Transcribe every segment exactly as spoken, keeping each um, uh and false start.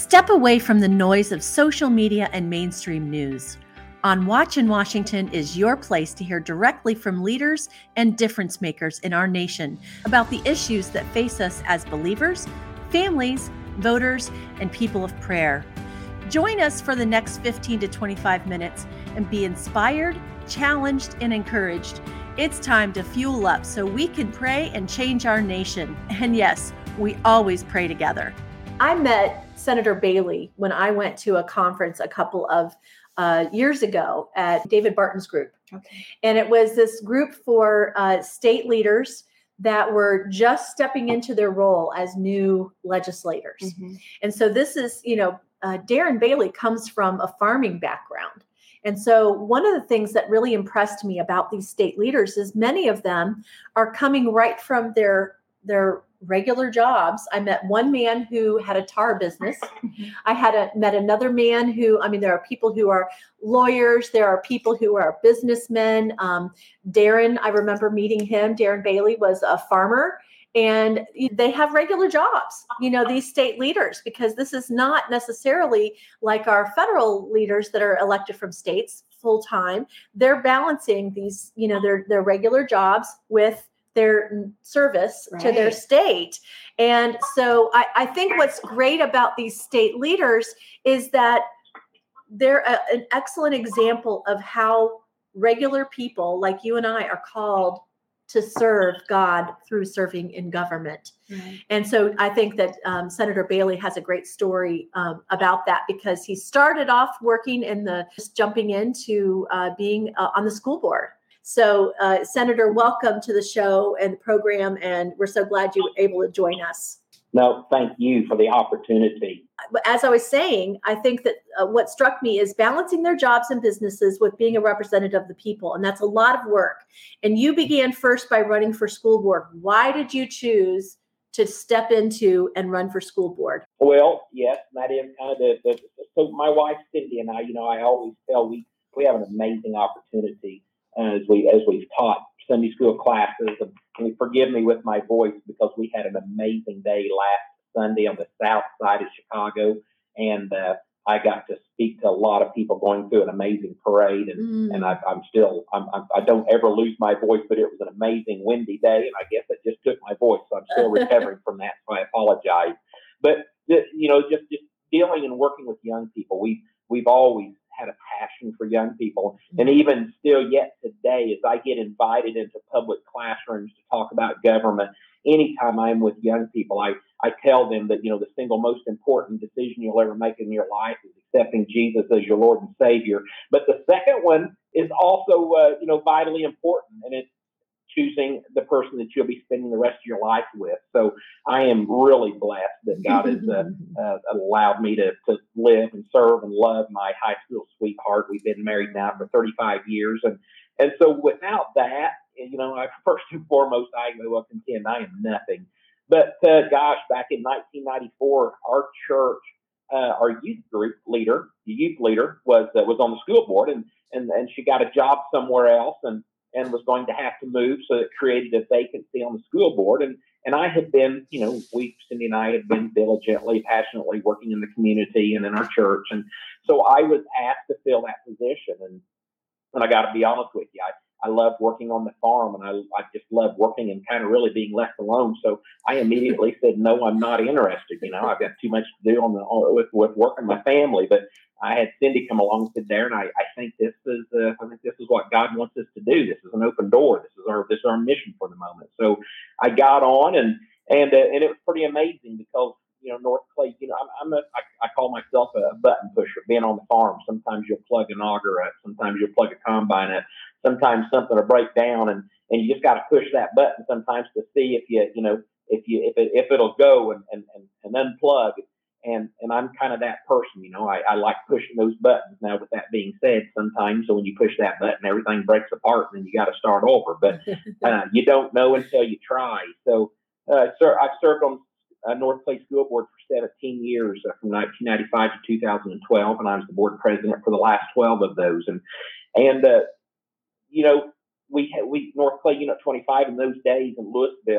Step away from the noise of social media and mainstream news. On Watch in Washington is your place to hear directly from leaders and difference makers in our nation about the issues that face us as believers, families, voters, and people of prayer. Join us for the next fifteen to twenty-five minutes and be inspired, challenged, and encouraged. It's time to fuel up so we can pray and change our nation. And yes, we always pray together. I met Senator Bailey when I went to a conference a couple of uh, years ago at David Barton's group. Okay. And it was this group for uh, state leaders that were just stepping into their role as new legislators. Mm-hmm. And so this is, you know, uh, Darren Bailey comes from a farming background. And so one of the things that really impressed me about these state leaders is many of them are coming right from their their regular jobs. I met one man who had a tar business. I had a, met another man who, I mean, there are people who are lawyers. There are people who are businessmen. Um, Darren, I remember meeting him. Darren Bailey was a farmer, and they have regular jobs, you know, these state leaders, because this is not necessarily like our federal leaders that are elected from states full time. They're balancing these, you know, their, their regular jobs with their service right. to their state. And so I, I think what's great about these state leaders is that they're a, an excellent example of how regular people like you and I are called to serve God through serving in government. Right. And so I think that um, Senator Bailey has a great story um, about that, because he started off working in the, just jumping into uh, being uh, on the school board. So, uh, Senator, welcome to the show and the program, and we're so glad you were able to join us. No, thank you for the opportunity. As I was saying, I think that uh, what struck me is balancing their jobs and businesses with being a representative of the people, and that's a lot of work. And you began first by running for school board. Why did you choose to step into and run for school board? Well, yes, that is kind of the, the so my wife Cindy and I, you know, I always tell we we have an amazing opportunity. As we as we've taught Sunday school classes, and, and forgive me with my voice because we had an amazing day last Sunday on the south side of Chicago, and uh, I got to speak to a lot of people going through an amazing parade, and mm. and I, I'm still I'm, I'm I don't ever lose my voice, but it was an amazing windy day, and I guess it just took my voice, so I'm still recovering from that, so I apologize. But the, you know, just just dealing and working with young people, we we've always had a passion for young people. And even still yet today, as I get invited into public classrooms to talk about government, anytime I'm with young people, I, I tell them that, you know, the single most important decision you'll ever make in your life is accepting Jesus as your Lord and Savior. But the second one is also, uh, you know, vitally important, and it's choosing the person that you'll be spending the rest of your life with. So I am really blessed that God has uh, uh, allowed me to, to live and serve and love my high school sweetheart. We've been married now for thirty-five years. And, and so without that, you know, I, first and foremost, I go up contend I am nothing. But uh, gosh, back in nineteen ninety-four, our church, uh, our youth group leader, the youth leader was, uh, was on the school board, and, and, and she got a job somewhere else. And and was going to have to move, so it created a vacancy on the school board. And and I had been, you know, we, Cindy and I had been diligently, passionately working in the community and in our church. And so I was asked to fill that position. And, and I got to be honest with you, I, I love working on the farm, and I, I just love working and kind of really being left alone. So I immediately said, no, I'm not interested. You know, I've got too much to do on the on, with, with working my family. But I had Cindy come along and said, Darren, I, I think this is uh, I think this is what God wants us to do. This is an open door. This is our this is our mission for the moment. So I got on, and and uh, and it was pretty amazing because, you know, North Clay, you know, I'm, I'm a, I, I call myself a button pusher, being on the farm. Sometimes you'll plug an auger up. Sometimes you'll plug a combine up. Sometimes something will break down, and, and you just got to push that button sometimes to see if you, you know, if you, if it, if it'll go and, and, and, and unplug. And, and I'm kind of that person, you know, I, I like pushing those buttons. Now, with that being said, sometimes when you push that button, everything breaks apart and then you got to start over, but uh, you don't know until you try. So, uh, sir, I've served on uh, North Clay School Board for seventeen years, uh, from nineteen ninety-five to two thousand twelve, and I was the board president for the last twelve of those. And, and, uh, you know, we, we, North Clay Unit twenty-five in those days in Louisville,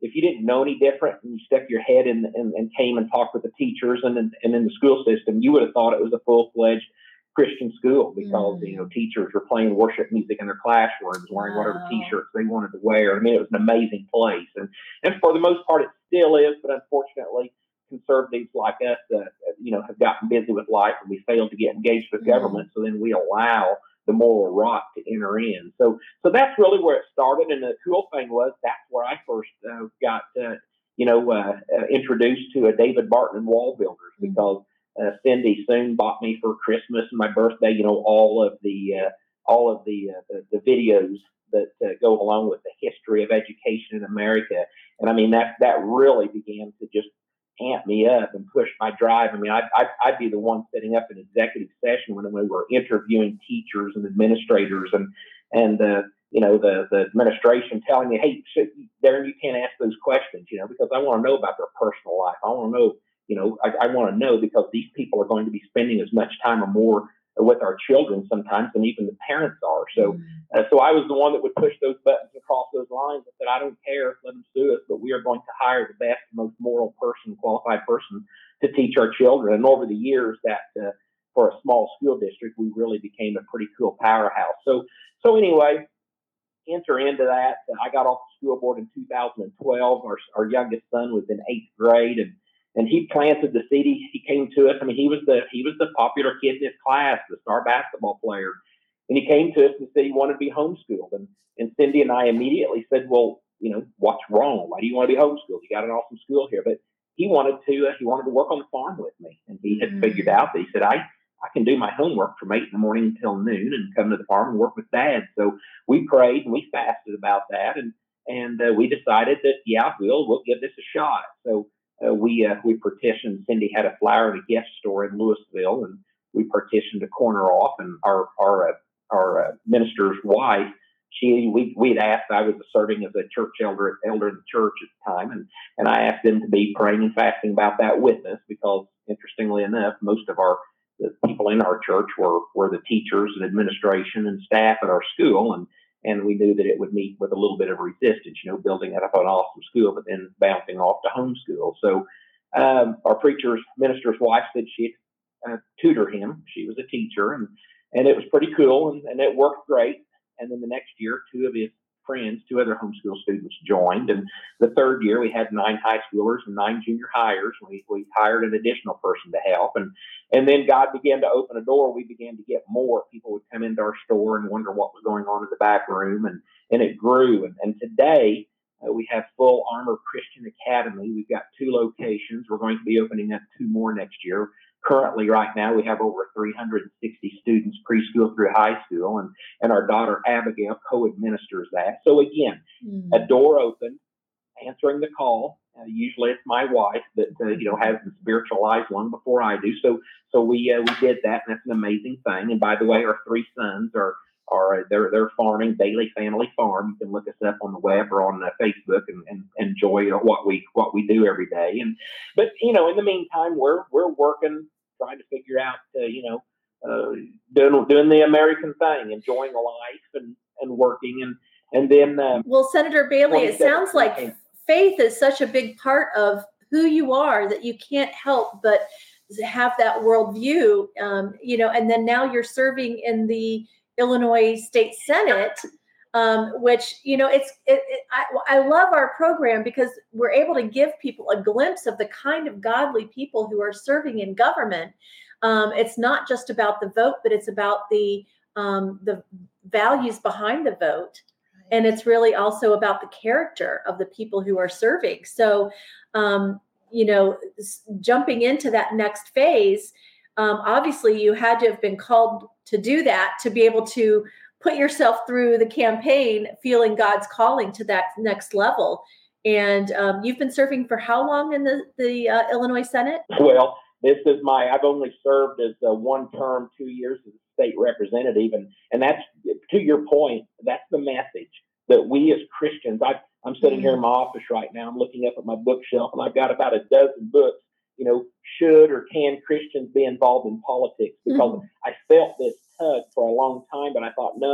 if you didn't know any different and you stuck your head in, in and came and talked with the teachers and, and in the school system, you would have thought it was a full-fledged Christian school because, mm. you know, teachers were playing worship music in their classrooms, wearing wow. whatever T-shirts they wanted to wear. I mean, it was an amazing place. And, and for the most part, it still is, but unfortunately, conservatives like us, uh, you know, have gotten busy with life and we failed to get engaged with mm. government. So then we allow the moral rot to enter in. So, so that's really where it started. And the cool thing was that's where I first uh, got, uh, you know, uh, uh, introduced to a David Barton and Wall Builders because uh, Cindy soon bought me for Christmas and my birthday, you know, all of the, uh, all of the, uh, the, the videos that uh, go along with the history of education in America. And I mean, that, that really began to just amp me up and push my drive. I mean, I'd, I'd, I'd be the one setting up an executive session when we were interviewing teachers and administrators and, and, uh, you know, the, the administration telling me, hey, Darren, you can't ask those questions, you know, because I want to know about their personal life. I want to know, you know, I, I want to know because these people are going to be spending as much time or more with our children sometimes than even the parents are. So, mm-hmm. uh, so I was the one that would push those buttons across those lines and said, I don't care, let them sue us, but we are going to hire the best, most moral person, qualified person to teach our children. And over the years that, uh, for a small school district, we really became a pretty cool powerhouse. So, so anyway, enter into that. I got off the school board in two thousand twelve. Our, our youngest son was in eighth grade and And he planted the seed. He, he came to us. I mean, he was the he was the popular kid in his class, the star basketball player. And he came to us and said he wanted to be homeschooled. And, and Cindy and I immediately said, well, you know, what's wrong? Why do you want to be homeschooled? You got an awesome school here. But he wanted to uh, he wanted to work on the farm with me. And he had mm-hmm. figured out that he said, I, I can do my homework from eight in the morning until noon and come to the farm and work with Dad. So we prayed and we fasted about that. And and uh, we decided that, yeah, we'll, we'll give this a shot. So Uh, we uh, we partitioned. Cindy had a flower and a gift store in Louisville, and we partitioned a corner off. And our our uh, our uh, minister's wife, she we we'd asked. I was serving as a church elder elder in the church at the time, and and I asked them to be praying and fasting about that with us because, interestingly enough, most of our the people in our church were were the teachers and administration and staff at our school, and. And we knew that it would meet with a little bit of resistance, you know, building up an awesome school, but then bouncing off to homeschool. So um, our preacher's minister's wife said she'd uh, tutor him. She was a teacher, and, and it was pretty cool, and, and it worked great. And then the next year, two of his friends, two other homeschool students joined. And the third year, we had nine high schoolers and nine junior hires. We we hired an additional person to help. And and then God began to open a door. We began to get more. People would come into our store and wonder what was going on in the back room. And, and it grew. And, and today, uh, we have Full Armor Christian Academy. We've got two locations. We're going to be opening up two more next year. Currently, right now, we have over three hundred sixty students preschool through high school, and, and our daughter Abigail co-administers that. So again, mm. a door opened, answering the call. Uh, usually, it's my wife that uh, you know has the spiritual eyes long before I do. So so we uh, we did that, and that's an amazing thing. And by the way, our three sons are are they're they're farming Daily Family Farm. You can look us up on the web or on uh, Facebook and, and enjoy what we what we do every day. And but you know, in the meantime, we're we're working. Trying to figure out, uh, you know, uh, doing doing the American thing, enjoying life and, and working, and and then. Uh, well, Senator Bailey, it sounds like faith is such a big part of who you are that you can't help but have that worldview, um, you know. And then now you're serving in the Illinois State Senate, um, which you know, it's. It, it, I, I love our program because we're able to give people a glimpse of the kind of godly people who are serving in government. Um, it's not just about the vote, but it's about the um, the values behind the vote, and it's really also about the character of the people who are serving. So, um, you know, jumping into that next phase, um, obviously, you had to have been called to do that to be able to put yourself through the campaign, feeling God's calling to that next level. And um, you've been serving for how long in the, the uh, Illinois Senate? Well, this is my, I've only served as a one term, two years as a state representative. And, and that's, to your point, that's the message that we as Christians, I, I'm sitting mm-hmm. here in my office right now, I'm looking up at my bookshelf and I've got about a dozen books, you know, should or can Christians be involved in politics? Because mm-hmm. I felt this tug for a long time, but I thought, no,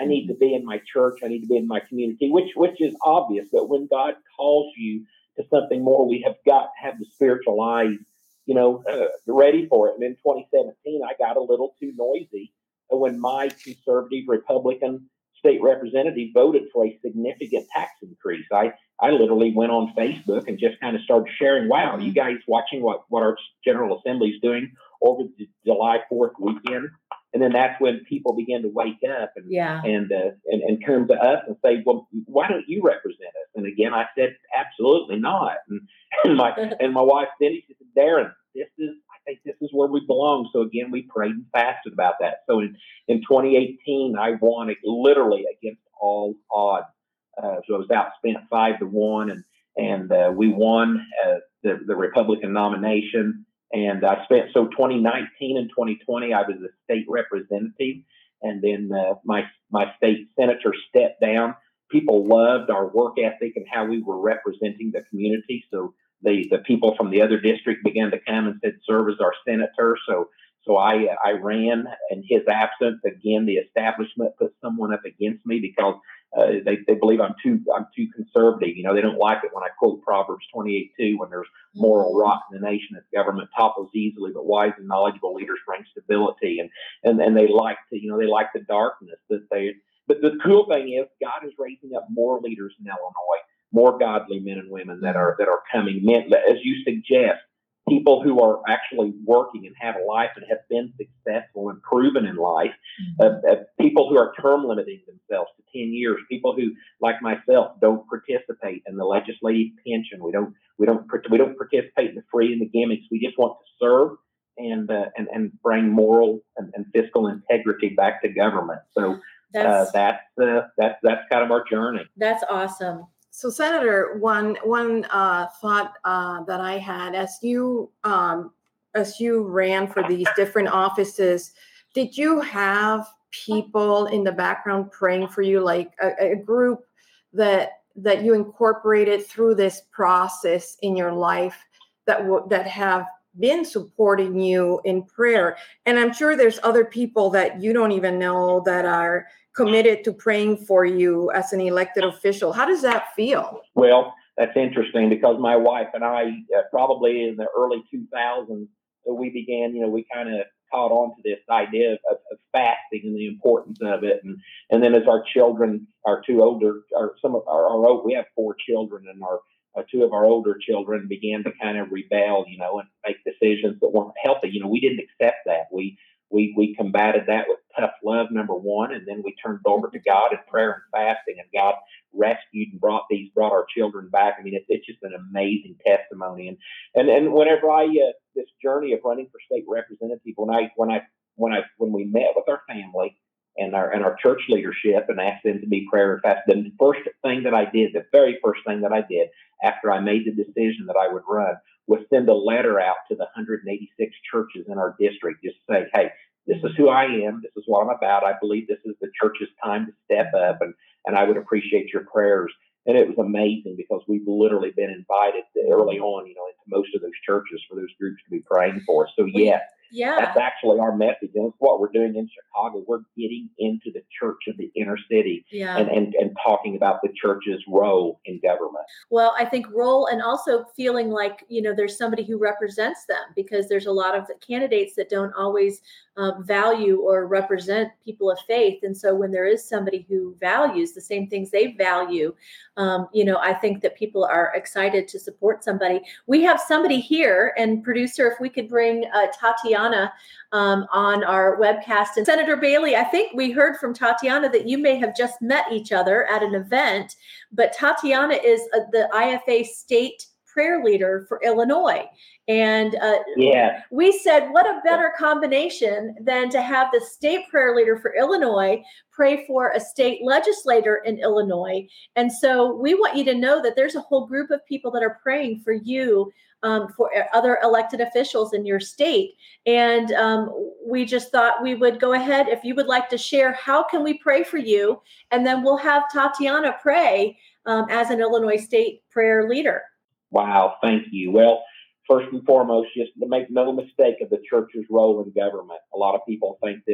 I need to be in my church. I need to be in my community, which which is obvious. But when God calls you to something more, we have got to have the spiritual eyes, you know, uh, ready for it. And in twenty seventeen, I got a little too noisy when my conservative Republican state representative voted for a significant tax increase. I, I literally went on Facebook and just kind of started sharing, wow, you guys watching what, what our General Assembly is doing over the July fourth weekend? And then that's when people began to wake up and yeah. and, uh, and and come to us and say, well, why don't you represent us? And again, I said, absolutely not. And, and my and my wife Cindy, she said, Darren, this is I think this is where we belong. So again, we prayed and fasted about that. So in, in twenty eighteen, I won it literally against all odds. Uh, so I was outspent five to one, and and uh, we won uh, the the Republican nomination. And I spent, so twenty nineteen and twenty twenty, I was a state representative. And then uh, my my state senator stepped down. People loved our work ethic and how we were representing the community. So the, the people from the other district began to come and said, serve as our senator. So so I I ran in his absence. Again, the establishment put someone up against me because Uh, they, they believe I'm too I'm too conservative. You know, they don't like it when I quote Proverbs twenty-eight two, when there's moral rot in the nation, that government topples easily, but wise and knowledgeable leaders bring stability. And and and they like to, you know, they like the darkness that they. But the cool thing is, God is raising up more leaders in Illinois, more godly men and women that are that are coming. Men, as you suggest, people who are actually working and have a life and have been successful and proven in life, mm-hmm. uh, uh, people who are term limiting themselves to ten years, people who, like myself, don't participate in the legislative pension. We don't, we don't, we don't participate in the free and the gimmicks. We just want to serve and uh, and and bring moral and, and fiscal integrity back to government. So that's uh, that's uh, that's that's kind of our journey. That's awesome. So, Senator, one one uh, thought uh, that I had as you um, as you ran for these different offices, did you have people in the background praying for you, like a, a group that that you incorporated through this process in your life that w- that have been supporting you in prayer? And I'm sure there's other people that you don't even know that are committed to praying for you as an elected official. How does that feel? Well, that's interesting because my wife and I, uh, probably in the early two thousands, so we began, you know, we kind of caught on to this idea of, of, of fasting and the importance of it. And and then as our children, our two older, or some of our, our we have four children, and our uh, two of our older children began to kind of rebel, you know, and make decisions that weren't healthy. You know, we didn't accept that. We We we combated that with tough love, number one, and then we turned over to God in prayer and fasting, and God rescued and brought these brought our children back. I mean, it's it's just an amazing testimony. And and and whenever I uh, this journey of running for state representative, when I when I when I when we met with our family and our and our church leadership and asked them to be prayer and fast, the first thing that I did, the very first thing that I did after I made the decision that I would run, was send a letter out to the one hundred eighty-six churches in our district, just say, hey, this is who I am. This is what I'm about. I believe this is the church's time to step up, and, and I would appreciate your prayers. And it was amazing because we've literally been invited early on, you know, into most of those churches for those groups to be praying for us. So, yes. Yeah. That's actually our message. And it's what we're doing in Chicago. We're getting into the church of the inner city yeah. and, and, and talking about the church's role in government. Well, I think role, and also feeling like, you know, there's somebody who represents them, because there's a lot of candidates that don't always uh, value or represent people of faith. And so when there is somebody who values the same things they value, um, you know, I think that people are excited to support somebody. We have somebody here, and producer, if we could bring uh, Tatiana um, on our webcast. And Senator Bailey, I think we heard from Tatiana that you may have just met each other at an event, but Tatiana is uh, the I F A state prayer leader for Illinois. And uh, yeah. we said, what a better combination than to have the state prayer leader for Illinois pray for a state legislator in Illinois. And so we want you to know that there's a whole group of people that are praying for you, um, for other elected officials in your state. And um, we just thought we would go ahead, if you would like to share, how can we pray for you? And then we'll have Tatiana pray um, as an Illinois state prayer leader. Wow, thank you. Well, first and foremost, just to make no mistake of the church's role in government. A lot of people think that,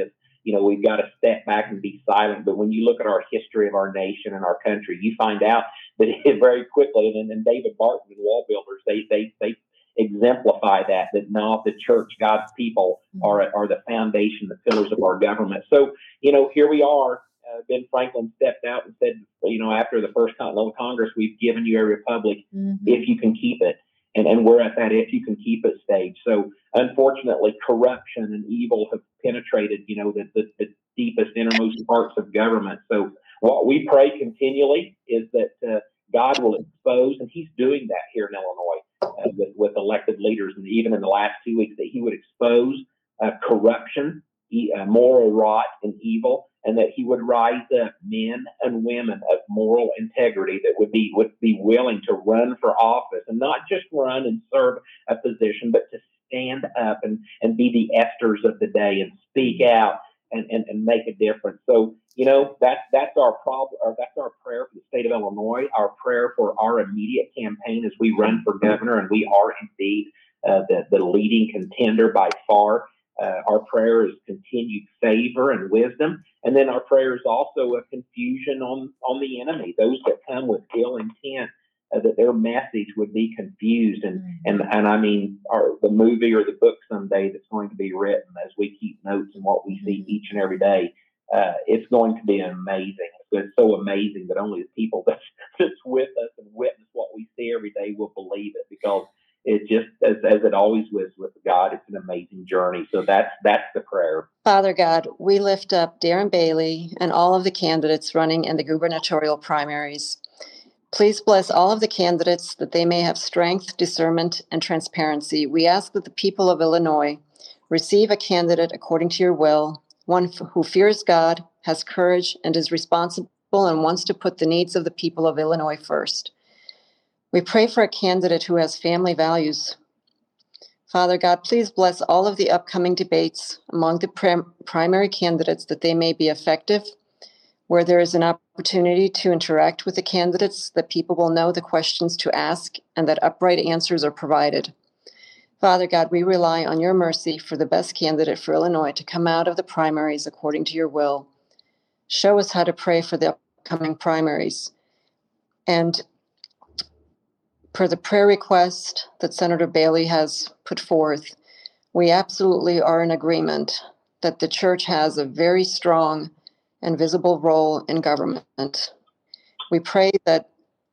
you know, we've got to step back and be silent. But when you look at our history of our nation and our country, you find out that it very quickly, and, and David Barton and Wall Builders, they they they exemplify that, that now the church, God's people, are are the foundation, the pillars of our government. So, you know, here we are. Uh, Ben Franklin stepped out and said, you know, after the First Continental Congress, we've given you a republic mm-hmm. if you can keep it. And, and we're at that if you can keep it stage. So unfortunately, corruption and evil have penetrated, you know, the, the, the deepest, innermost parts of government. So what we pray continually is that uh, God will expose, and he's doing that here in Illinois uh, with, with elected leaders. And even in the last two weeks, that he would expose uh, corruption, e- uh, moral rot, and evil, and that he would rise up men and women of moral integrity that would be would be willing to run for office, and not just run and serve a position, but to stand up and, and be the Esthers of the day and speak out and, and, and make a difference. So, you know, that's that's our problem, or that's our prayer for the state of Illinois, our prayer for our immediate campaign as we run for governor, and we are indeed uh, the, the leading contender by far. Uh, our prayer is continued favor and wisdom. And then our prayer is also a confusion on, on the enemy, those that come with ill intent, uh, that their message would be confused. And, mm-hmm. and, and I mean, our, the movie or the book someday that's going to be written as we keep notes on what we see each and every day, uh, it's going to be amazing. It's so amazing that only the people that's, that's with us and witness what we see every day will believe it, because it just, as, as it always was with God, it's an amazing journey. So that's that's the prayer. Father God, we lift up Darren Bailey and all of the candidates running in the gubernatorial primaries. Please bless all of the candidates that they may have strength, discernment, and transparency. We ask that the people of Illinois receive a candidate according to your will, one who fears God, has courage, and is responsible and wants to put the needs of the people of Illinois first. We pray for a candidate who has family values. Father God, please bless all of the upcoming debates among the prim- primary candidates, that they may be effective, where there is an opportunity to interact with the candidates, that people will know the questions to ask, and that upright answers are provided. Father God, we rely on your mercy for the best candidate for Illinois to come out of the primaries according to your will. Show us how to pray for the upcoming primaries. And per the prayer request that Senator Bailey has put forth, we absolutely are in agreement that the church has a very strong and visible role in government. We pray that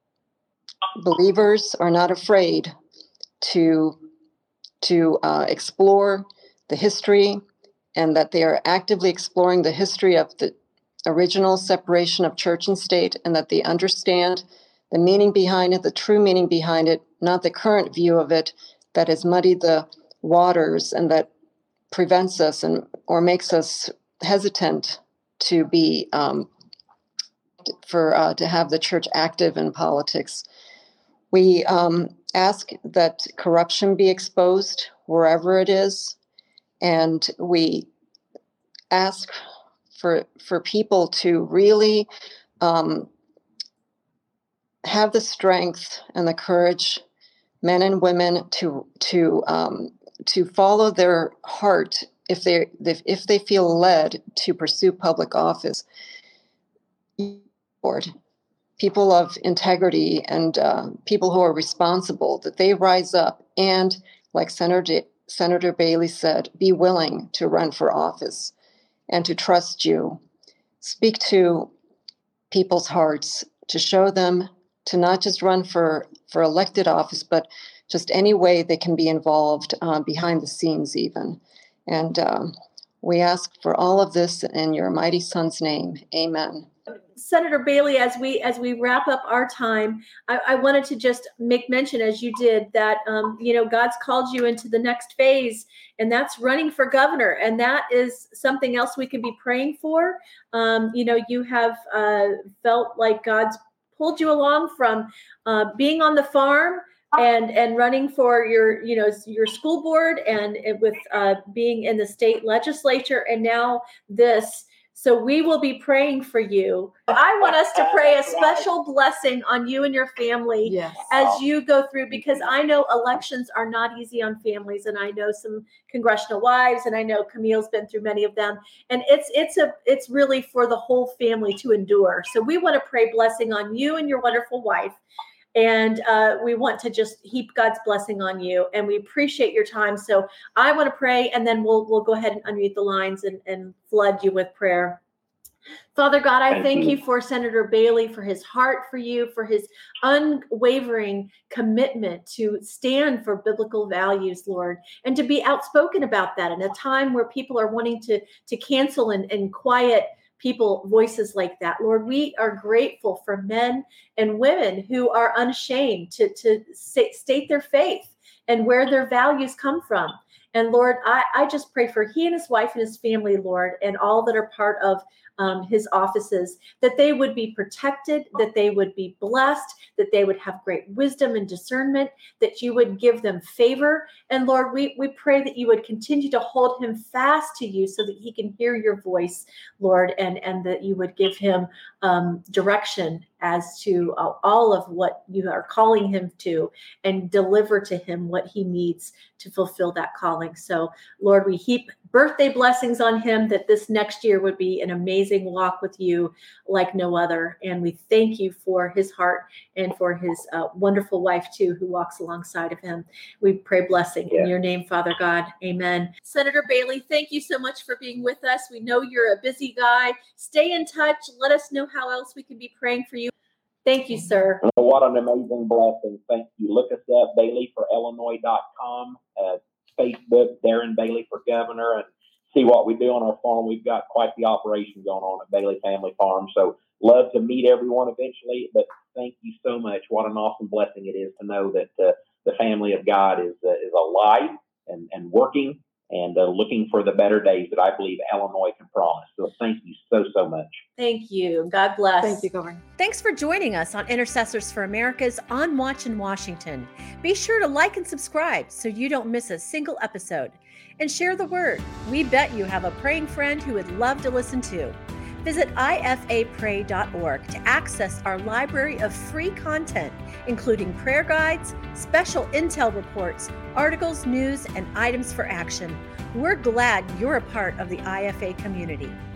believers are not afraid to, to uh, explore the history, and that they are actively exploring the history of the original separation of church and state, and that they understand the meaning behind it, the true meaning behind it, not the current view of it that has muddied the waters and that prevents us and or makes us hesitant to be um, for uh, to have the church active in politics. We um, ask that corruption be exposed wherever it is, and we ask for for people to really um, have the strength and the courage, men and women, to to um, to follow their heart if they if, if they feel led to pursue public office. Lord, people of integrity and uh, people who are responsible, that they rise up and, like Senator Senator Bailey said, be willing to run for office and to trust you. Speak to people's hearts, to show them to not just run for, for elected office, but just any way they can be involved uh, behind the scenes even. And um, we ask for all of this in your mighty Son's name. Amen. Senator Bailey, as we as we wrap up our time, I, I wanted to just make mention, as you did, that um, you know, God's called you into the next phase, and that's running for governor, and that is something else we can be praying for. Um, you know, you have uh, felt like God's pulled you along from uh, being on the farm and and running for your you know your school board, and, and with uh, being in the state legislature, and now this. So we will be praying for you. I want us to pray a special blessing on you and your family Yes. as you go through, because I know elections are not easy on families, and I know some congressional wives, and I know Camille's been through many of them, and it's it's a it's really for the whole family to endure. So we want to pray blessing on you and your wonderful wife. And uh, we want to just heap God's blessing on you, and we appreciate your time. So I want to pray, and then we'll we'll go ahead and unmute the lines and, and flood you with prayer. Father God, I Thank thank you. you for Senator Bailey, for his heart for you, for his unwavering commitment to stand for biblical values, Lord, and to be outspoken about that in a time where people are wanting to, to cancel and, and quiet people, voices like that. Lord, we are grateful for men and women who are unashamed to, to say, state their faith and where their values come from. And Lord, I, I just pray for he and his wife and his family, Lord, and all that are part of um, his offices, that they would be protected, that they would be blessed, that they would have great wisdom and discernment, that you would give them favor. And Lord, we, we pray that you would continue to hold him fast to you so that he can hear your voice, Lord, and, and that you would give him um, direction as to uh, all of what you are calling him to, and deliver to him what he needs to fulfill that calling. So, Lord, we heap birthday blessings on him, that this next year would be an amazing walk with you like no other. And we thank you for his heart and for his uh, wonderful wife, too, who walks alongside of him. We pray blessing Yeah. in your name, Father God. Amen. Senator Bailey, thank you so much for being with us. We know you're a busy guy. Stay in touch. Let us know how else we can be praying for you. Thank you, sir. Oh, what an amazing blessing. Thank you. Look us up, Bailey for Illinois dot com, uh, Facebook, Darren Bailey for governor, and see what we do on our farm. We've got quite the operation going on at Bailey Family Farm. So love to meet everyone eventually, but thank you so much. What an awesome blessing it is to know that uh, the family of God is uh, is alive and, and working and uh, looking for the better days that I believe Illinois can promise. So thank you so, so much. Thank you. God bless. Thank you, Governor. Thanks for joining us on Intercessors for America's On Watch in Washington. Be sure to like and subscribe so you don't miss a single episode. And share the word. We bet you have a praying friend who would love to listen to. Visit I F A pray dot org to access our library of free content, including prayer guides, special intel reports, articles, news, and items for action. We're glad you're a part of the I F A community.